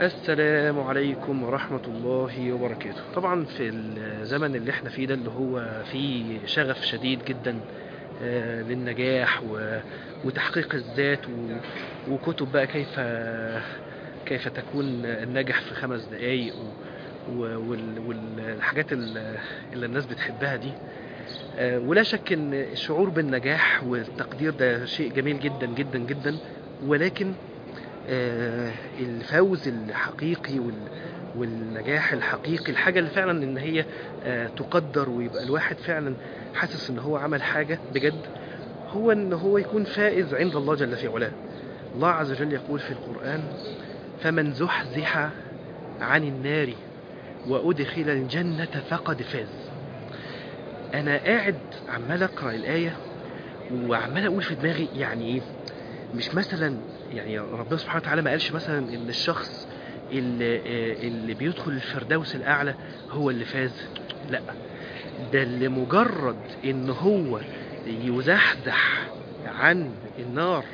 السلام عليكم ورحمة الله وبركاته. طبعا في الزمن اللي احنا فيه ده اللي هو فيه شغف شديد جدا للنجاح وتحقيق الذات وكتب بقى كيف تكون الناجح في 5 دقايق والحاجات اللي الناس بتحبها دي. ولا شك ان الشعور بالنجاح والتقدير ده شيء جميل جدا جدا جدا، ولكن الفوز الحقيقي والنجاح الحقيقي، الحاجة اللي فعلا ان هي تقدر ويبقى الواحد فعلا حاسس ان هو عمل حاجة بجد، هو ان هو يكون فائز عند الله جل في علاه. الله عز وجل يقول في القرآن: فمن زحزح عن النار وأدخل الجنة فقد فاز. انا قاعد عمال اقرأ الآية وعمال اقول في دماغي يعني ايه؟ مش مثلا يعني ربنا سبحانه وتعالى ما قالش مثلا ان الشخص اللي بيدخل الفردوس الاعلى هو اللي فاز، لا، ده اللي مجرد ان هو يزحزح عن النار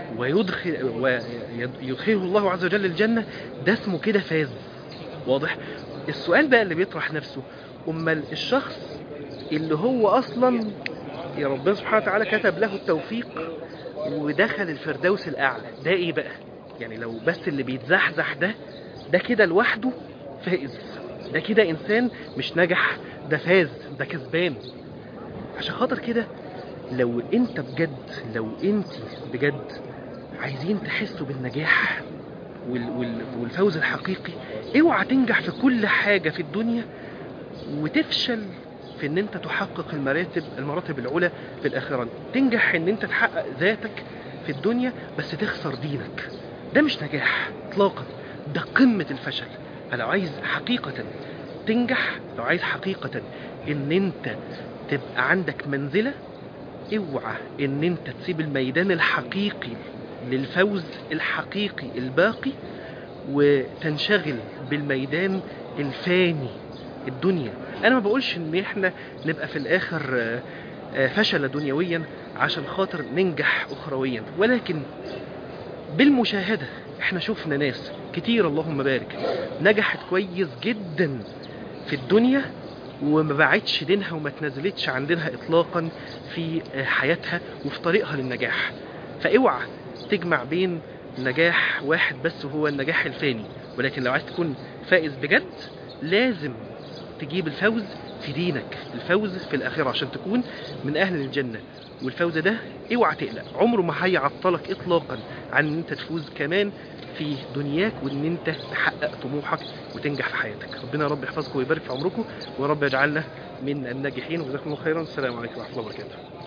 ويدخله الله عز وجل الجنة، ده اسمه كده فاز. واضح؟ السؤال بقى اللي بيطرح نفسه: امال الشخص اللي هو اصلا يا ربنا سبحانه وتعالى كتب له التوفيق ودخل الفردوس الأعلى، ده إيه بقى؟ يعني لو بس اللي بيتزحزح ده كده لوحده فائز، ده كده إنسان مش نجح، ده فاز، ده كسبان. عشان خاطر كده لو انت بجد عايزين تحسوا بالنجاح والفوز الحقيقي، اوعى تنجح في كل حاجة في الدنيا وتفشل في ان انت تحقق المراتب العلى في الاخرة. تنجح ان انت تحقق ذاتك في الدنيا بس تخسر دينك، ده مش نجاح اطلاقا، ده قمة الفشل. فلو عايز حقيقة تنجح، لو عايز حقيقة ان انت تبقى عندك منزلة، اوعى ان انت تسيب الميدان الحقيقي للفوز الحقيقي الباقي وتنشغل بالميدان الفاني الدنيا. انا ما بقولش ان احنا نبقى في الاخر فشل دنيويا عشان خاطر ننجح اخرويا، ولكن بالمشاهدة احنا شفنا ناس كتير اللهم بارك نجحت كويس جدا في الدنيا وما باعتش دينها وما تنزلتش عن دينها اطلاقا في حياتها وفي طريقها للنجاح. فاوعى تجمع بين نجاح واحد بس وهو النجاح الفاني، ولكن لو عايز تكون فائز بجد لازم تجيب الفوز في دينك، الفوز في الآخرة عشان تكون من أهل الجنة. والفوز ده اوعى تقلق، عمره ما هيعطلك إطلاقا عن ان انت تفوز كمان في دنياك وان انت تحقق طموحك وتنجح في حياتك. ربنا يا رب يحفظكم ويبارك في عمركم، ورب يجعلنا من الناجحين، وجزاكم الله خيرا. السلام عليكم ورحمة الله وبركاته.